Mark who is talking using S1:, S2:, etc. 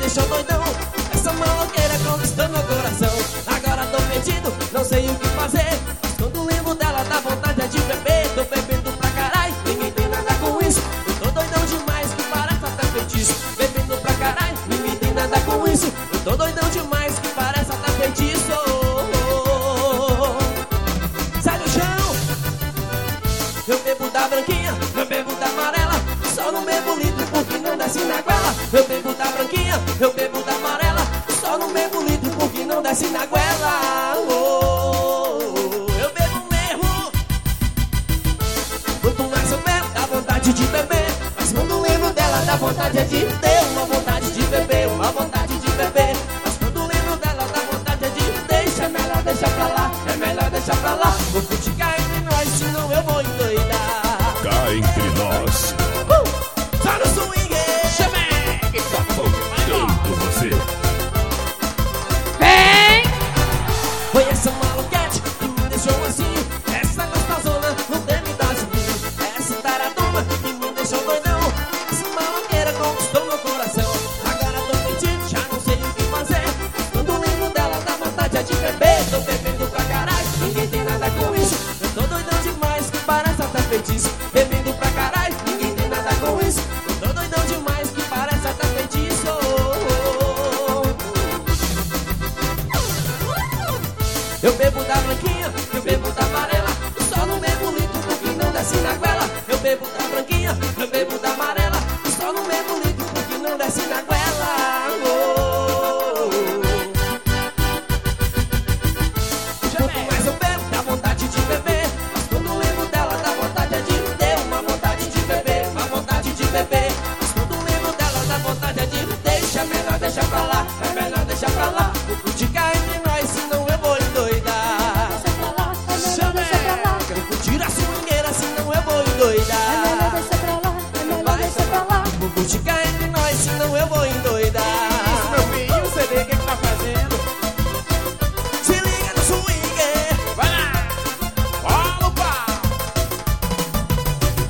S1: deixou doidão. Essa maloqueira conquistou meu coração. Agora tô perdido, não sei o que fazer. Mas quando lembro dela dá vontade de beber. Tô bebendo pra caralho, ninguém tem nada com isso. Eu tô doidão demais que parece até feitiço. Bebendo pra caralho, ninguém tem nada com isso. Eu tô doidão demais que parece até feitiço. Sai do chão. Eu bebo da branquinha, eu bebo da amarela. Só não bebo litro porque não desce na goela. Eu bebo da branquinha, eu bebo da amarela. Só não bebo litro porque não desce na goela. Eu bebo mesmo. Quanto mais eu bebo, dá vontade de beber. Mas quando lembro dela, dá vontade de ter. Uma vontade de beber, uma vontade de beber. Mas quando lembro dela, dá vontade de deixa. É melhor deixar pra lá, é melhor deixar pra lá. Vou criticar entre nós, senão eu vou endoidar.
S2: Cá entre nós.
S1: Só no swing.
S2: Chamegue, papo, tanto você.
S3: Vem!
S1: Foi essa maluquete que me deixou assim. Essa gostosona não tem me dar de mim. Essa taradona que me deixou doidão. Essa maloqueira conquistou meu coração. Agora tô perdido, já não sei o que fazer. Quando lembro dela dá vontade de beber. Tô bebendo pra caralho, ninguém tem nada com isso. Eu tô doidão demais que parece até feitiço. Bebendo pra caralho, ninguém tem nada com isso. Eu tô doidão demais que parece até feitiço. Eu bebo da branquinha, eu bebo da amarela. Só não bebo litro porque não desce na goela. Eu bebo da branquinha, eu bebo da amarela. Só não bebo litro porque não desce na goela. Quanto mais eu bebo, dá vontade de beber. Mas quando lembro dela, dá vontade de ter. Uma vontade de beber, uma vontade de beber. Mas quando lembro dela, dá vontade de deixa. É melhor deixar pra lá, é melhor deixar pra lá. Vou criticar entre nós, senão eu vou endoidar.
S3: Deixa pra lá, é melhor deixa pra lá.
S1: Quero curtir a swingueira, senão eu vou
S3: É melhor
S1: endoidar.
S3: deixa pra lá, é melhor deixa pra lá.
S1: Vou criticar entre nós, senão eu vou endoidar.